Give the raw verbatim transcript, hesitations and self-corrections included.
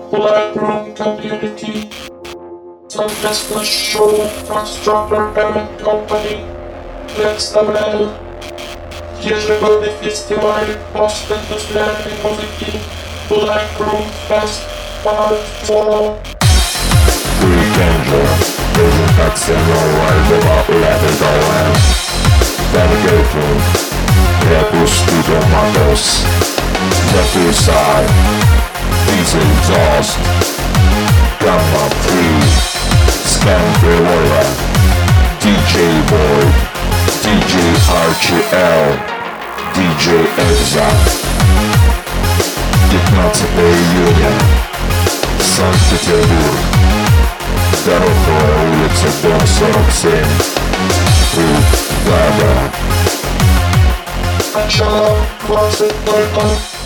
Blackroom Community, Sylvester Show, Constructor Parent Company, представляют ежегодный фестиваль постиндустриальной музыки Blackroom Fest Part four. Danger, vision accelerate without letting go in. Navigating, careful studio models. Left to side, easy exhaust. Gamma three, scan the warrior. D J Boy, D J R G L, D J Exa. пятнадцатого июня, Санкт-Петербург. Дорога, улица, дом сорок семь. Путь Гага. Начало двадцать ноль ноль.